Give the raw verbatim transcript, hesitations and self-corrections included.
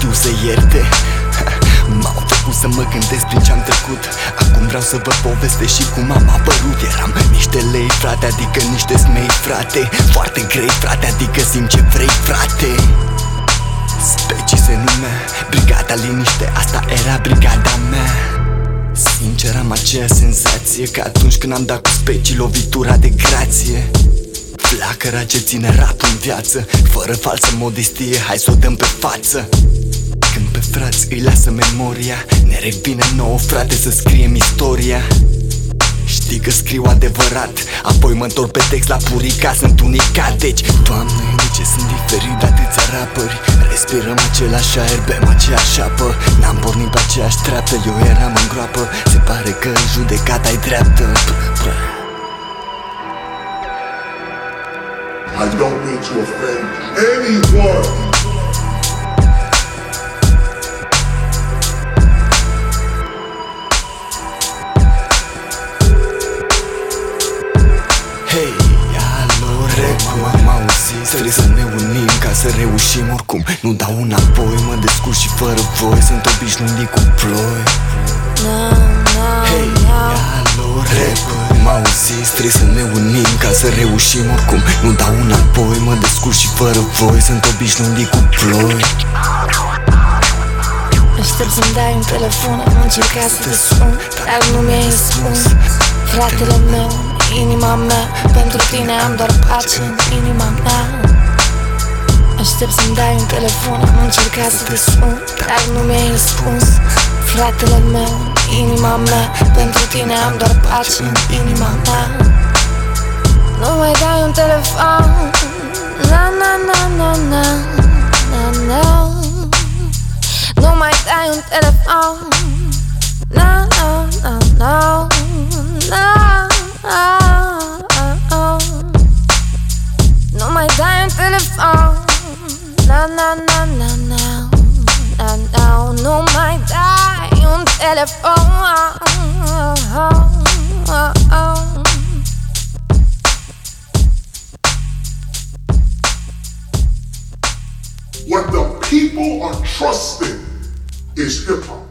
știu să ierte. M-au făcut să mă gândesc prin ce-am trecut. Acum vreau să vă povestesc și cum am apărut. Eram niște lei, frate, adică niște smei, frate. Foarte grei, frate, adică simt ce vrei, frate. Specii se numea Brigada Liniște, asta era brigada mea. Sincer am aceeași senzație ca atunci când am dat cu specii lovitura de grație. Flacăra ce ține rapul în viață, fără falsă modestie, hai să o dăm pe față. Când pe frați îi lasă memoria, ne revine nouă, frate, să scriem istoria. Știi că scriu adevărat, apoi mă întorc pe text la purica, sunt unicat. Deci, Doamne, de ce sunt diferit de atâția rapări? Respirăm același aer, bem aceeași apă. N-am pornit pe aceeași treaptă, eu eram în groapă. Se pare că judecata-i dreaptă. I don't mean to offend anyone. Hei, alo, recu, m-am auzit, trebuie să ne unim ca să reușim oricum. Nu dau înapoi, mă descurc și fără voi, sunt obișnuit cu ploi. Hei, alo, recu, m-am auzit, trebuie să ne unim ca să reușim oricum. Nu dau înapoi, mă descurc și fără voi, sunt obișnuit cu ploi. Aștept să-mi dai un telefon, am încercat să te sun, dar nu mi-ai răspuns. Fratele meu, inima mea, pentru tine am doar pace în inima mea. Aștept să-mi dai un telefon, am încercat să te sun, dar nu mi-ai răspuns. Fratele meu, inima mea, pentru tine am doar pace în inima mea. Nu mai dai un telefon, na na na na na na na. Nu mai dai un telefon, na na na na na. Nu mai dai un telefon, na na na na na na na. Nu mai dai un telefon. What the people are trusting is hip-hop.